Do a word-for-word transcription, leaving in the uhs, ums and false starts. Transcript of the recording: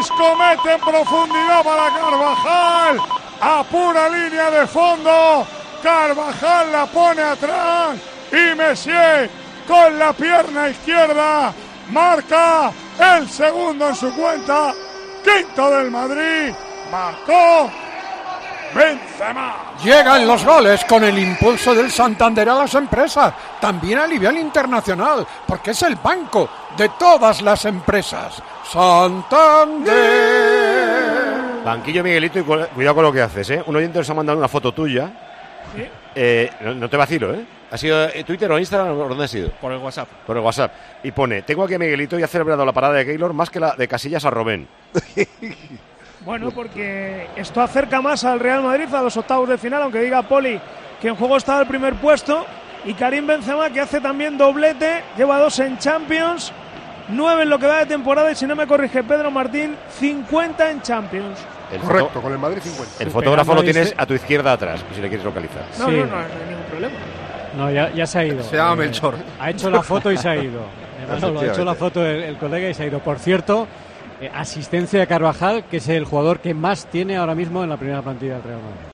Isco mete en profundidad para Carvajal. A pura línea de fondo. Carvajal la pone atrás. Y Messier con la pierna izquierda marca el segundo en su cuenta. Quinto del Madrid. Marcó Benzema. Llegan los goles con el impulso del Santander a las empresas, también a nivel internacional, porque es el banco de todas las empresas. Santander. Banquillo Miguelito, y cuidado con lo que haces, ¿eh? Un oyente nos ha mandado una foto tuya. ¿Sí? Eh, no, no te vacilo, ¿eh? ¿Ha sido Twitter o Instagram o dónde ha sido? Por el WhatsApp. Por el WhatsApp. Y pone, tengo aquí a Miguelito y ha celebrado la parada de Keylor más que la de Casillas a Robén. Bueno, porque esto acerca más al Real Madrid a los octavos de final, aunque diga Poli que en juego está el primer puesto. Y Karim Benzema, que hace también doblete, lleva dos en Champions, nueve en lo que va de temporada, y si no me corrige Pedro Martín, cincuenta en Champions. El Correcto, foto, con el Madrid cincuenta. el fotógrafo lo tienes a tu izquierda atrás, si le quieres localizar. No, Sí. no, no, no hay ningún problema. No, ya, ya se ha ido. Se llama Eh, Melchor. Ha hecho la foto y se ha ido. Eh, Manolo, ha hecho la Efectivamente. foto el, el colega y se ha ido. Por cierto, eh, asistencia de Carvajal, que es el jugador que más tiene ahora mismo en la primera plantilla del Real Madrid.